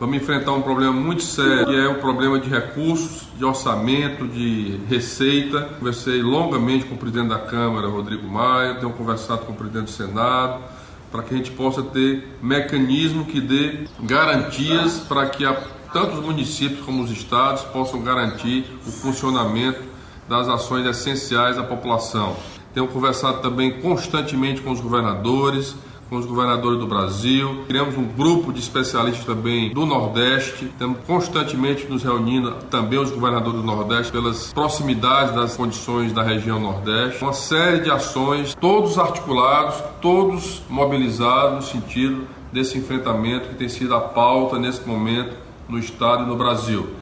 Vamos enfrentar um problema muito sério, que é o problema de recursos, de orçamento, de receita. Conversei longamente com o presidente da Câmara, Rodrigo Maia, tenho conversado com o presidente do Senado, para que a gente possa ter mecanismo que dê garantias para que tanto os municípios como os estados possam garantir o funcionamento das ações essenciais à população. Tenho conversado também constantemente com os governadores do Brasil. Criamos um grupo de especialistas também do Nordeste. Estamos constantemente nos reunindo, também os governadores do Nordeste, pelas proximidades das condições da região Nordeste. Uma série de ações, todos articulados, todos mobilizados no sentido desse enfrentamento que tem sido a pauta nesse momento no Estado e no Brasil.